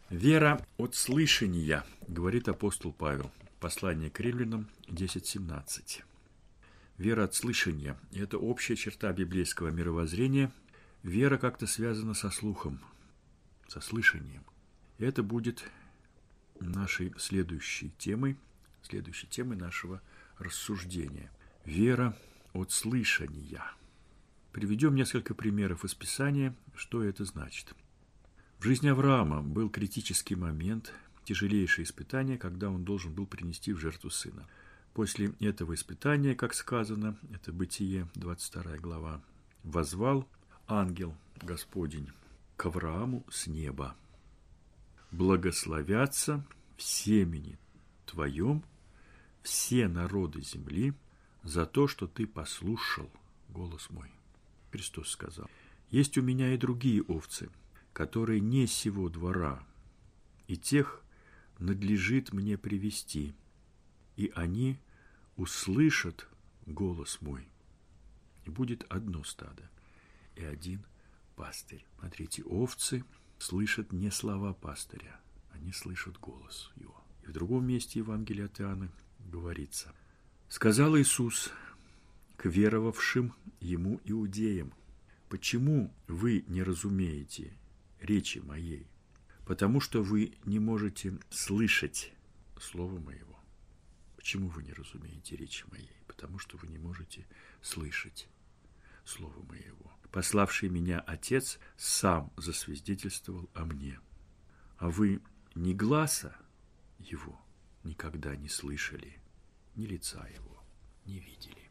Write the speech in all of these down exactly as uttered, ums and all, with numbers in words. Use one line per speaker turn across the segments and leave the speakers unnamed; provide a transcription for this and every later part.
Вера от слышания, говорит апостол Павел. Послание к Римлянам десять семнадцать. Вера от слышания – это общая черта библейского мировоззрения. Вера как-то связана со слухом, со слышанием. Это будет нашей следующей темой, следующей темой нашего рассуждения. Вера от слышания. Приведем несколько примеров из Писания, что это значит. В жизни Авраама был критический момент, тяжелейшее испытание, когда он должен был принести в жертву сына. После этого испытания, как сказано, это Бытие, двадцать вторая глава, воззвал ангел Господень к Аврааму с неба: «Благословятся в семени твоем все народы земли за то, что ты послушал голос мой». Христос сказал: «Есть у меня и другие овцы, которые не сего двора, и тех надлежит мне привести, и они услышат голос мой, и будет одно стадо и один пастырь». Смотрите, овцы слышат не слова пастыря, они слышат голос его. И в другом месте Евангелия от Иоанна говорится: «Сказал Иисус к веровавшим ему иудеям: почему вы не разумеете речи моей? Потому что вы не можете слышать слова моего». Почему вы не разумеете речи моей? Потому что вы не можете слышать слова моего. Пославший меня Отец сам засвидетельствовал о мне, а вы ни гласа его никогда не слышали, ни лица его не видели.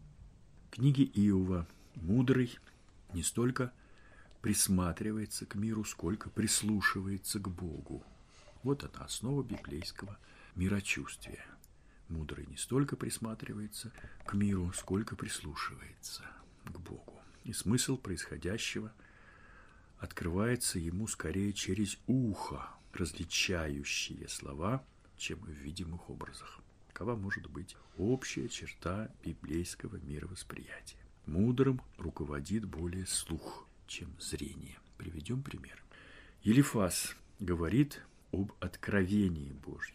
В книге Иова мудрый не столько присматривается к миру, сколько прислушивается к Богу. Вот она основа библейского мирочувствия. Мудрый не столько присматривается к миру, сколько прислушивается к Богу. И смысл происходящего открывается ему скорее через ухо, различающие слова, чем в видимых образах. Такова может быть общая черта библейского мировосприятия. Мудрым руководит более слух, чем зрение. Приведем пример. Елифаз говорит об откровении Божьем.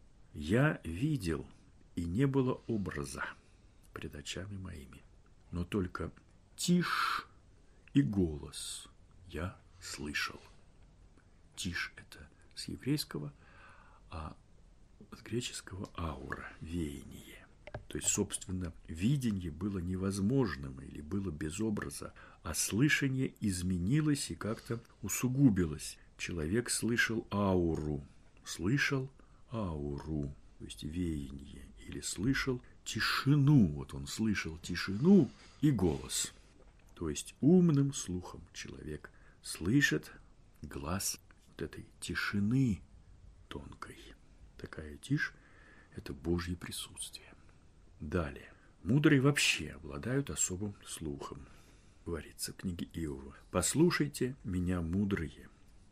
«Я видел, и не было образа пред очами моими, но только тишь и голос я слышал». Тишь – это с еврейского, а с греческого аура – веяние. То есть, собственно, видение было невозможным или было без образа, а слышание изменилось и как-то усугубилось. Человек слышал ауру, слышал ауру, то есть веяние, или слышал тишину. Вот он слышал тишину и голос. То есть умным слухом человек слышит глас вот этой тишины тонкой. Такая тишь – это Божье присутствие. Далее. Мудрые вообще обладают особым слухом. Говорится в книге Иова: «Послушайте меня, мудрые,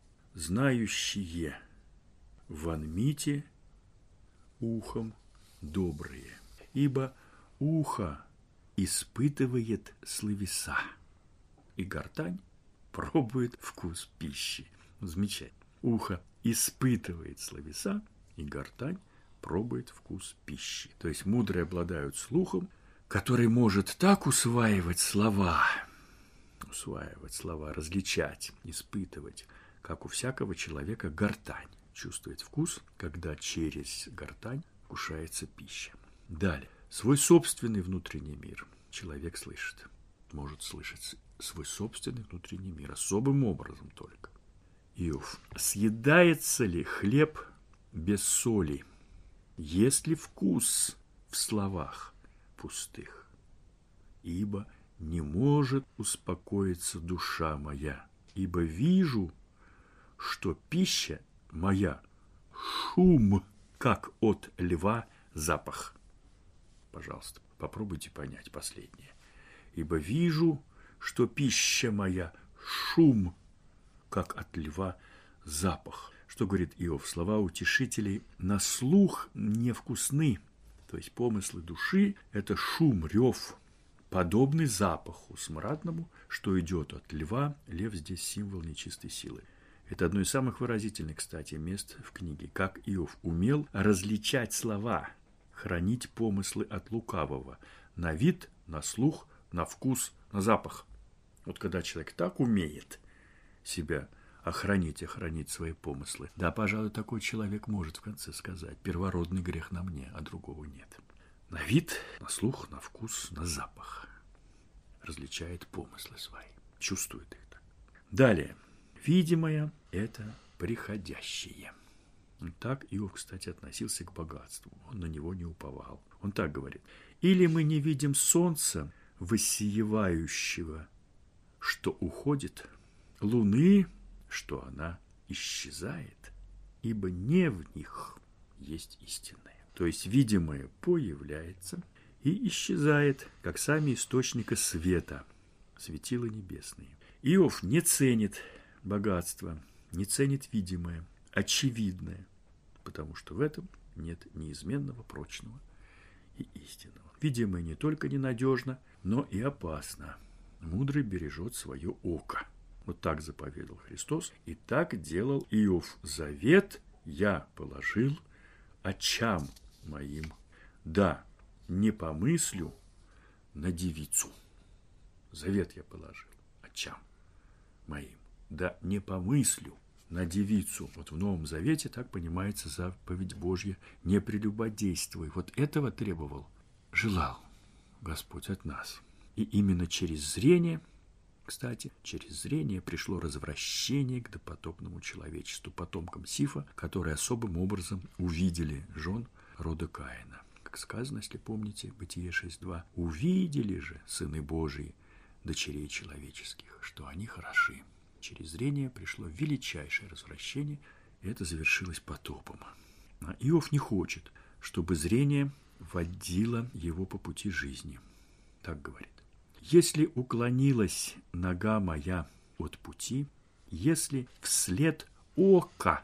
знающие, вонмите ухом добрые, ибо ухо испытывает словеса, и гортань пробует вкус пищи». Замечательно. Ухо испытывает словеса, и гортань пробует вкус пищи. То есть мудрые обладают слухом, который может так усваивать слова, усваивать слова, различать, испытывать, как у всякого человека гортань чувствует вкус, когда через гортань вкушается пища. Далее. Свой собственный внутренний мир человек слышит, может слышать свой собственный внутренний мир особым образом только. Иов: «Съедается ли хлеб без соли? Есть ли вкус в словах пустых? Ибо не может успокоиться душа моя, ибо вижу, что пища моя шум, как от льва запах». Пожалуйста, попробуйте понять последнее. «Ибо вижу, что пища моя шум, как от льва запах». Что говорит Иов? Слова утешителей на слух невкусны. То есть помыслы души – это шум, рев, подобный запаху смрадному, что идет от льва. Лев здесь символ нечистой силы. Это одно из самых выразительных, кстати, мест в книге. Как Иов умел различать слова, хранить помыслы от лукавого. На вид, на слух, на вкус, на запах. Вот когда человек так умеет себя охранить, охранить свои помыслы, да, пожалуй, такой человек может в конце сказать: первородный грех на мне, а другого нет. На вид, на слух, на вкус, на запах. Различает помыслы свои, чувствует их так. Далее. Видимое – это приходящее. Так Иов, кстати, относился к богатству. Он на него не уповал. Он так говорит: «Или мы не видим солнца, воссиевающего, что уходит, луны, что она исчезает, ибо не в них есть истинное». То есть видимое появляется и исчезает, как сами источники света, светила небесные. Иов не ценит богатство, не ценит видимое, очевидное, потому что в этом нет неизменного, прочного и истинного. Видимое не только ненадежно, но и опасно. Мудрый бережет свое око. Вот так заповедал Христос, и так делал Иов. Завет я положил очам моим, да, не помыслю на девицу. Завет я положил очам моим, да не помыслю на девицу. Вот в Новом Завете так понимается заповедь Божья: не прелюбодействуй. Вот этого требовал, желал Господь от нас. И именно через зрение, кстати, через зрение пришло развращение к допотопному человечеству, потомкам Сифа, которые особым образом увидели жен рода Каина. Как сказано, если помните, Бытие шесть два: «Увидели же сыны Божии дочерей человеческих, что они хороши». Через зрение пришло величайшее развращение, и это завершилось потопом. А Иов не хочет, чтобы зрение водило его по пути жизни. Так говорит: «Если уклонилась нога моя от пути, если вслед ока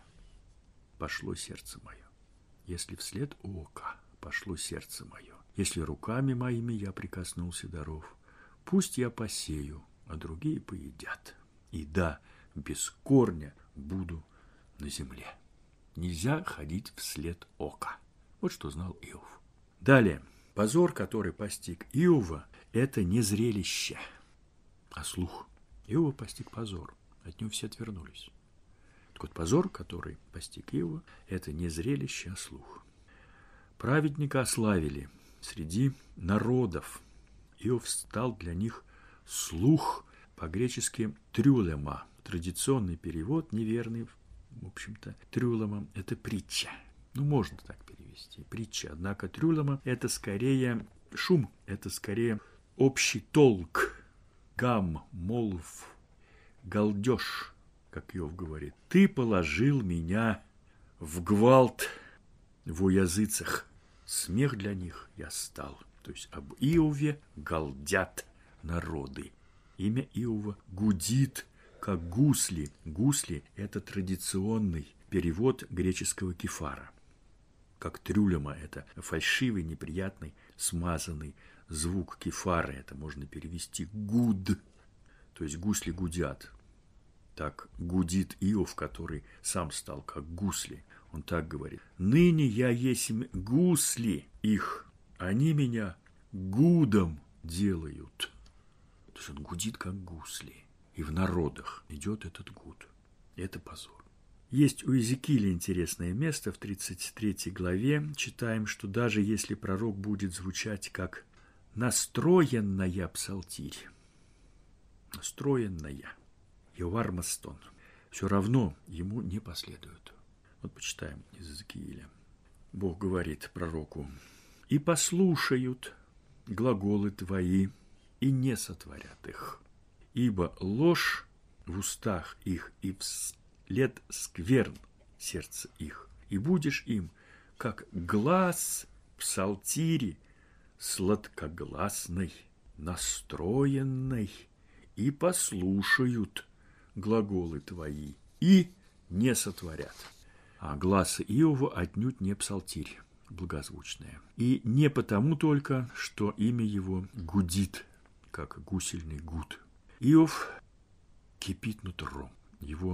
пошло сердце мое, если вслед ока пошло сердце мое, если руками моими я прикоснулся даров, пусть я посею, а другие поедят. И да, без корня буду на земле». Нельзя ходить вслед ока. Вот что знал Иов. Далее. Позор, который постиг Иова, это не зрелище, а слух. Иова постиг позор. От него все отвернулись. Так вот, позор, который постиг Иова, это не зрелище, а слух. Праведника ославили среди народов. Иов стал для них слух, по-гречески трюлема. Традиционный перевод, неверный, в общем-то, трюлема – это притча. Ну, можно так перевести, притча. Однако трюлема – это скорее шум, это скорее общий толк, гам, молв, галдеж, как Иов говорит. «Ты положил меня в гвалт во языцах, смех для них я стал». То есть об Иове галдят народы. Имя Иова гудит, как гусли. Гусли – это традиционный перевод греческого кефара. Как трюлема – это фальшивый, неприятный, смазанный звук кефара. Это можно перевести гуд, то есть гусли гудят. Так гудит Иов, который сам стал как гусли. Он так говорит: «Ныне я есмь гусли их, они меня гудом делают». То есть он гудит, как гусли. И в народах идет этот гуд. Это позор. Есть у Иезекииля интересное место в тридцать третьей главе. Читаем, что даже если пророк будет звучать как настроенная псалтирь, настроенная, Йовармастон, все равно ему не последуют. Вот почитаем из Иезекииля. Бог говорит пророку: «И послушают глаголы твои, и не сотворят их, ибо ложь в устах их, и вслед скверн сердце их, и будешь им, как глаз псалтири сладкогласной, настроенной, и послушают глаголы твои, и не сотворят». А глаз Иова отнюдь не псалтирь благозвучная. И не потому только, что имя его гудит, как гусельный гуд. Иов кипит нутром. Его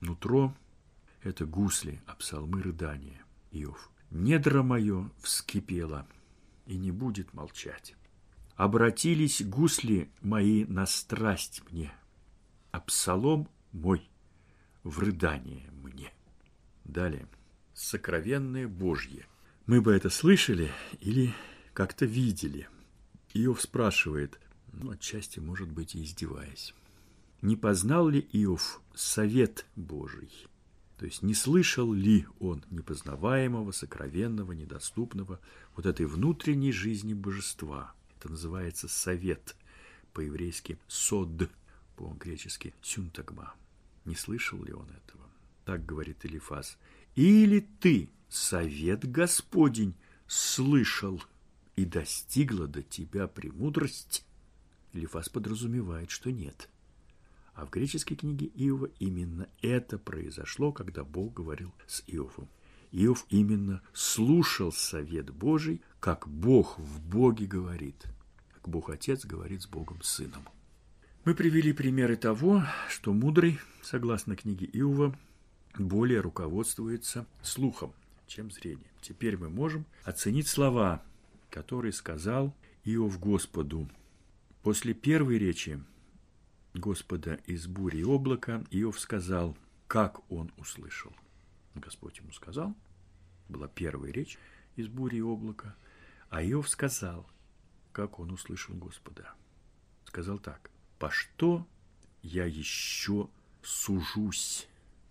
Нутро – это гусли, а псалмы – рыдания. Иов. Недра мое вскипело и не будет молчать. Обратились гусли мои на страсть мне, а псалом мой в рыдание мне. Далее. Сокровенное Божье. Мы бы это слышали или как-то видели. Иов спрашивает, ну, отчасти, может быть, и издеваясь. Не познал ли Иов совет Божий? То есть не слышал ли он непознаваемого, сокровенного, недоступного, вот этой внутренней жизни божества? Это называется совет, по-еврейски сод, по-гречески сюнтагма. Не слышал ли он этого? Так говорит Элифаз. Или ты совет Господень слышал, и достигла до тебя премудрость? Элифаз подразумевает, что нет. А в греческой книге Иова именно это произошло, когда Бог говорил с Иовом. Иов именно слушал совет Божий, как Бог в Боге говорит, как Бог Отец говорит с Богом Сыном. Мы привели примеры того, что мудрый, согласно книге Иова, более руководствуется слухом, чем зрением. Теперь мы можем оценить слова, которые сказал Иов Господу. После первой речи Господа из бури и облака Иов сказал, как он услышал. Господь ему сказал, была первая речь из бури и облака, а Иов сказал, как он услышал Господа. Сказал так: «По что я еще сужусь,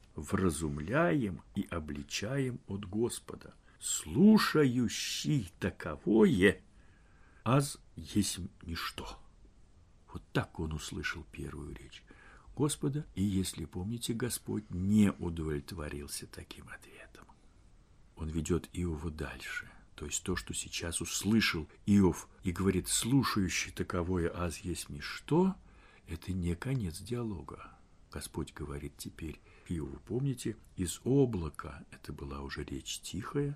вразумляем и обличаем от Господа, слушающий таковое, аз есть ничто». Вот так он услышал первую речь Господа, и, если помните, Господь не удовлетворился таким ответом. Он ведет Иова дальше, то есть то, что сейчас услышал Иов, и говорит, слушающий таковое аз есть ничто, это не конец диалога. Господь говорит теперь Иову, помните, из облака, это была уже речь тихая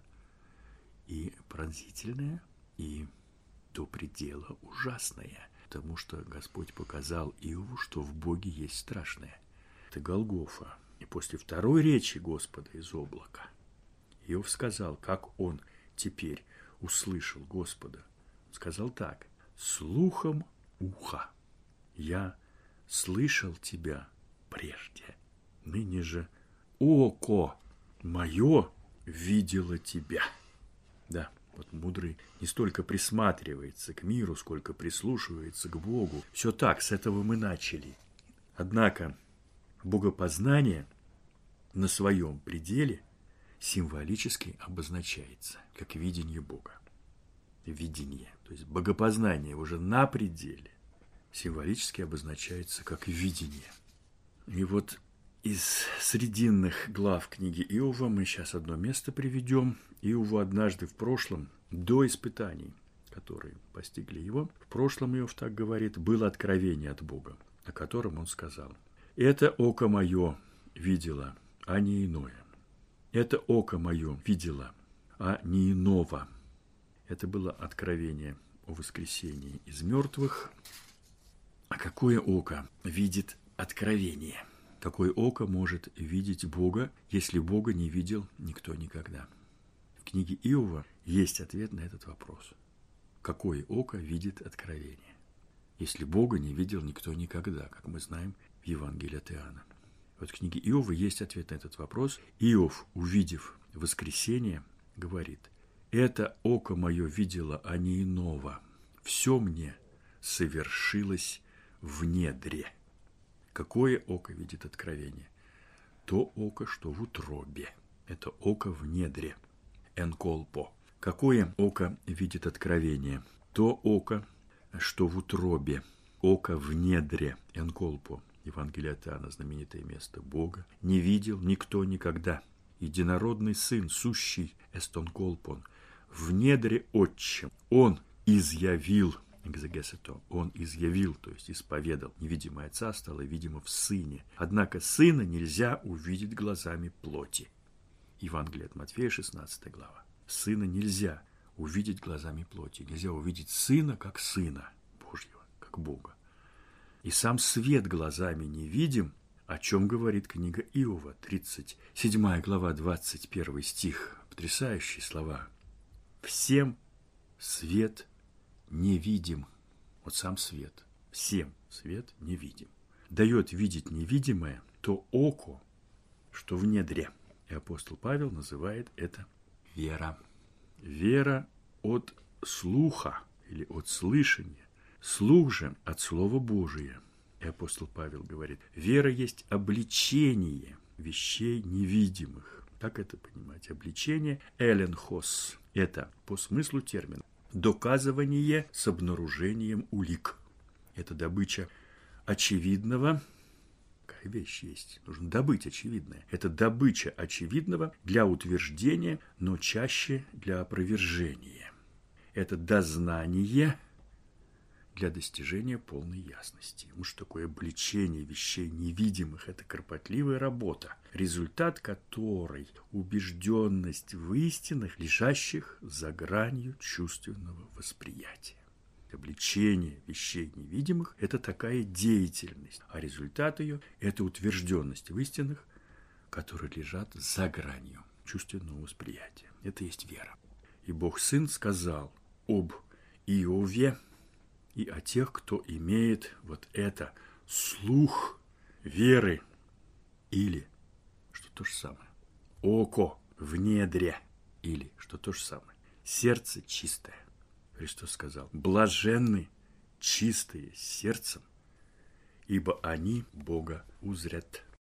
и пронзительная, и до предела ужасная. Потому что Господь показал Иову, что в Боге есть страшное. Это Голгофа. И после второй речи Господа из облака Иов сказал, как он теперь услышал Господа. Он сказал так: «Слухом уха я слышал тебя прежде, ныне же око мое видело тебя». Да. Вот мудрый не столько присматривается к миру, сколько прислушивается к Богу. Все так, с этого мы начали. Однако богопознание на своем пределе символически обозначается как видение Бога. Видение, то есть богопознание уже на пределе символически обозначается как видение. И вот из срединных глав книги Иова мы сейчас одно место приведем. Иову однажды в прошлом, до испытаний, которые постигли его, в прошлом Иов так говорит, было откровение от Бога, о котором он сказал: «Это око мое видело, а не иное. Это око мое видело, а не иного». Это было откровение о воскресении из мертвых. А какое око видит откровение? Какое око может видеть Бога, если Бога не видел никто никогда? В книге Иова есть ответ на этот вопрос. Какое око видит откровение, если Бога не видел никто никогда, как мы знаем в Евангелии от Иоанна? Вот в книге Иова есть ответ на этот вопрос. Иов, увидев воскресение, говорит: «Это око мое видело, а не иного. Все мне совершилось в недре». Какое око видит откровение? То око, что в утробе. Это око в недре. Энколпо. Какое око видит откровение? То око, что в утробе. Око в недре. Энколпо. Евангелие от Иоанна, знаменитое место Бога. Не видел никто никогда. Единородный Сын, сущий эстонколпон. В недре отчим. Он изъявил. Экзегесето. Он изъявил, то есть исповедал. Невидимое Отца стало видимо в Сыне. Однако Сына нельзя увидеть глазами плоти. Евангелие от Матфея, шестнадцатая глава. Сына нельзя увидеть глазами плоти. Нельзя увидеть Сына как Сына Божьего, как Бога. И сам свет глазами не видим, О чем говорит книга Иова, тридцать седьмая глава, двадцать первый стих. Потрясающие слова. Всем свет невидим. Вот сам свет. Всем свет невидим. Дает видеть невидимое то око, что в недре. И апостол Павел называет это вера. Вера от слуха или от слышания. Слух же от Слова Божия. И апостол Павел говорит, вера есть обличение вещей невидимых. Как это понимать? Обличение эленхос. Это по смыслу термина доказывание с обнаружением улик. Это добыча очевидного. Какая вещь есть? Нужно добыть очевидное. Это добыча очевидного для утверждения, но чаще для опровержения. Это дознание для достижения полной ясности. Потому что такое обличение вещей невидимых – это кропотливая работа, результат которой – убежденность в истинах, лежащих за гранью чувственного восприятия. Обличение вещей невидимых – это такая деятельность, а результат ее – это утвержденность в истинах, которые лежат за гранью чувственного восприятия. Это есть вера. И Бог Сын сказал об Иове и о тех, кто имеет вот это слух веры или, что то же самое, око в недре или, что то же самое, сердце чистое. Христос сказал, блаженны чистые сердцем, ибо они Бога узрят.